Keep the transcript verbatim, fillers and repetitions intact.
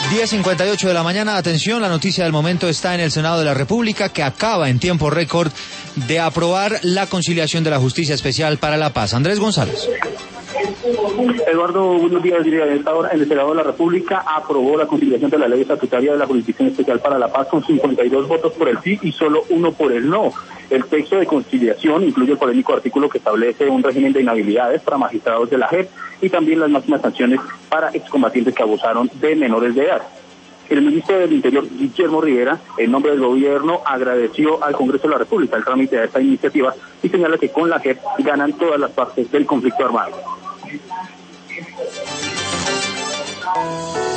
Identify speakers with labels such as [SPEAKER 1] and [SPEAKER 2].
[SPEAKER 1] diez cincuenta y ocho de la mañana, atención, la noticia del momento está en el Senado de la República, que acaba en tiempo récord de aprobar la conciliación de la Justicia Especial para la Paz. Andrés González.
[SPEAKER 2] Eduardo, buenos días. A esta hora, el Senado de la República aprobó la conciliación de la ley estatutaria de la Jurisdicción Especial para la Paz con cincuenta y dos votos por el sí y solo uno por el no. El texto de conciliación incluye el polémico artículo que establece un régimen de inhabilidades para magistrados de la J E P y también las máximas sanciones para excombatientes que abusaron de menores de edad. El ministro del Interior, Guillermo Rivera, en nombre del gobierno, agradeció al Congreso de la República el trámite de esta iniciativa y señala que con la J E P ganan todas las partes del conflicto armado.